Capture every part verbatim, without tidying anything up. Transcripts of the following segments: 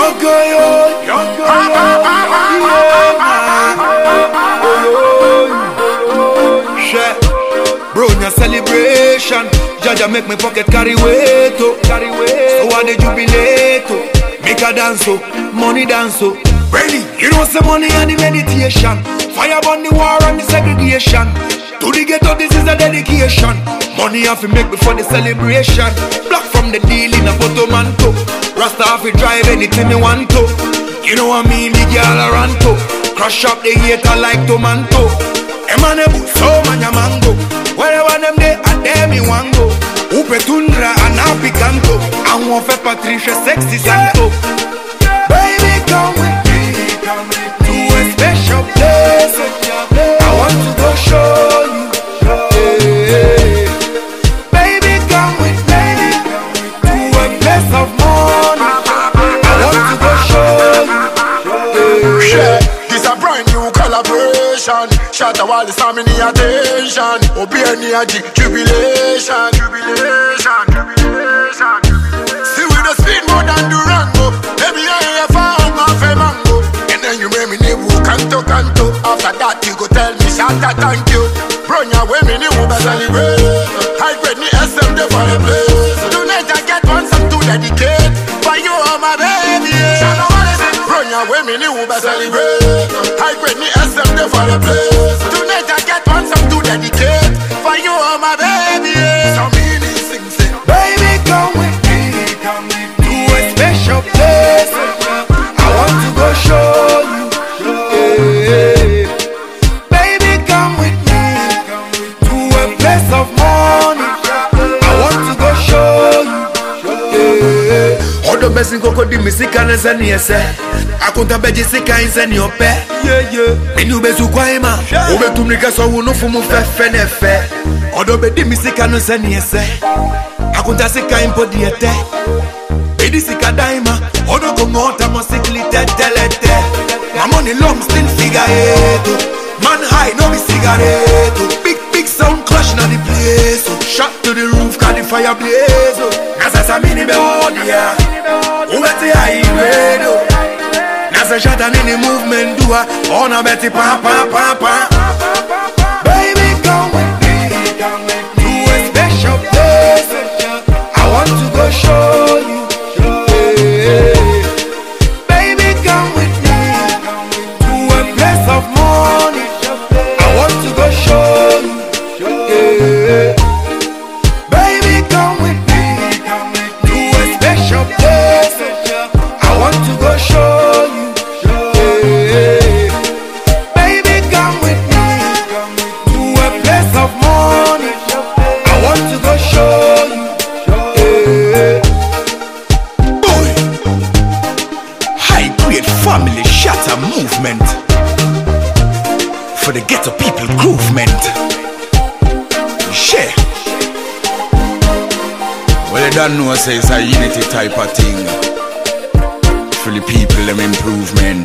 Yogo yo, yogo yo, yeah. Bro, na celebration. Jaja make me pocket carry weight, oh, carry weight. So I dey jubilate, oh. Make a dance, oh, money dance, oh. Ready, you know some money and the meditation. Fire on the war and the segregation. To the ghetto, this is a dedication. Money have to make before the celebration. Block from the deal in a photomanto. Rasta have to drive anything they want to. You know what I mean, the girl around to. Crush up the hater like tomato. Emanebu, so manya mango. Wherever them they are there me wango. Upe tundra and happy canto. I want for Patricia sexy santo. Baby come with me to a special place. I want to go show you. Yeah. Baby come with me to a place of money. I want to go show you. Yeah. This a brand new collaboration. Shut a wall, it's having the attention. Obey any jubilation, jubilation, jubilation. See we the speed more than Durango. Baby I have found my fair mango. And then you make me new canto canto. After that you go tell me shout out thank you. Bro, ya way me new best celebrate. High grade me S M the for the place. Tonight I get one song to dedicate. For you are my baby. Bro, ya way me new best celebrate. High grade me S M the for the place. Tonight I get one song to dedicate. For you are my baby. So meaning sing sing. Baby come with me to a special place. I want to go show you. Yeah. Baby come with me to a place of money. I want to go show you. Yeah. All the best in Coco di musica ne se ni ese. Akunta beji sika inse ni ope. Yeah yeah. Minu bezu kwa ima. Ube tumnika so wunu fumu fe fe ne fe. Odo be di musica ne se ni ese. Akunta sika impo diete. Bedi sika daima. Odo kongota mo siklite telete. My money long still figure eight. Man high no be cigarette. Big big sound clash na the place. Shot to the roof cause the fire blaze. Nasa sa mini be odia. Ubeti high radio. Nasa shot and in the movement do a. Ona beti pa pa pa pa. Baby come with me to a special place. I want to go show you. Yeah. Baby come with me to a place of money. I want to go show you. Yeah. Baby come with me to a special place. I want to go show you. Yeah. Baby come with me to a place of money. I want to go show you. Yeah. Boy, high grade family shatter movement for the ghetto people groovement. Share. Well, you don't know, say it's a unity type of thing. For the people, them improvement.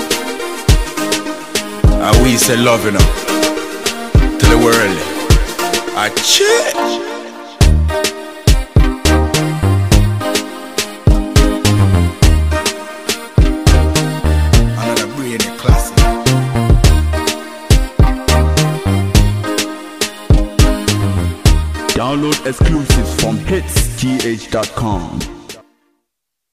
And we say love, you know, to the world. A cheer. Download exclusives from hits T H dot com.